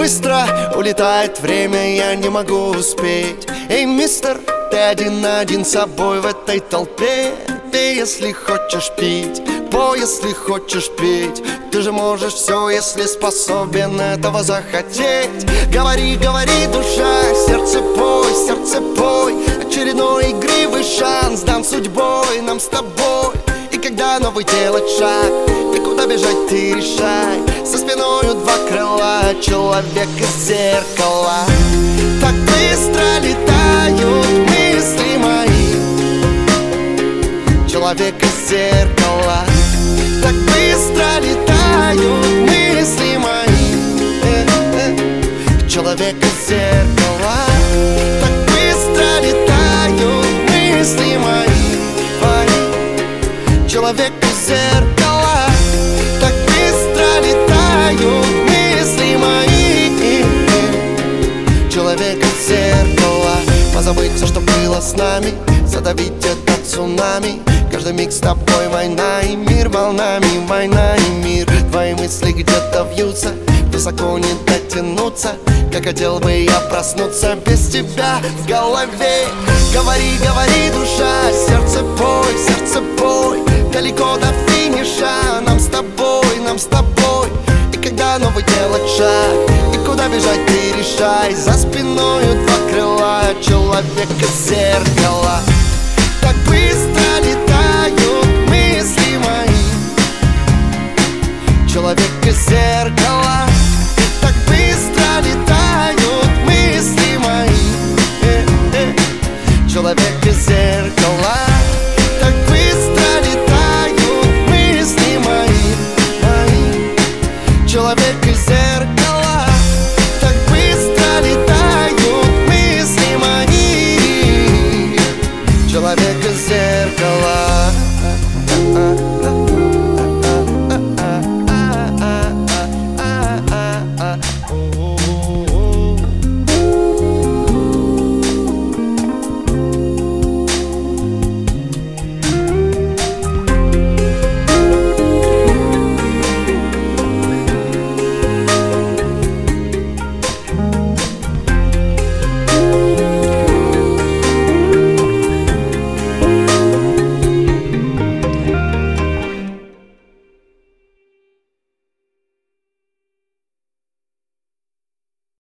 быстро улетает время, я не могу успеть. Эй, мистер, ты один на один с собой в этой толпе. Пей, если хочешь пить, пой, если хочешь петь. Ты же можешь все, если способен этого захотеть. Говори, говори, душа, сердце пой. Очередной игривый шанс дан судьбой нам с тобой. И когда новый делать шаг, и куда бежать ты решай. За спиною два крыла, человек из зеркала. Так быстро летают мысли мои, человек из зеркала. Так быстро летают мысли мои, человек из зеркала. Так быстро летают мысли мои, человек из зеркала. Так быстро летают мысли мои, человек из зеркала. Позабыть все, что было с нами, задавить это цунами. Каждый миг с тобой война и мир волнами, война и мир. Твои мысли где-то вьются, высоко не дотянуться. Как хотел бы я проснуться без тебя в голове. Говори, говори, душа, сердце пой. Далеко до финиша, нам с тобой, нам с тобой. И когда новый делать шаг, и куда бежать ты решай. За спиною два крыла, человек из зеркала.